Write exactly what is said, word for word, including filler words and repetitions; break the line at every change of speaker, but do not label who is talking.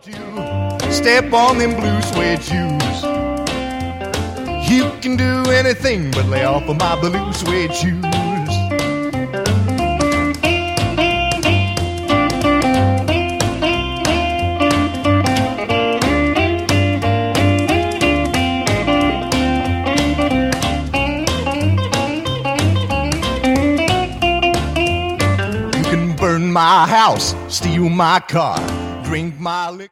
Step on them blue suede shoes. You can do anything but lay off of my blue suede shoes. You can burn my house, steal my car, drink my liquor.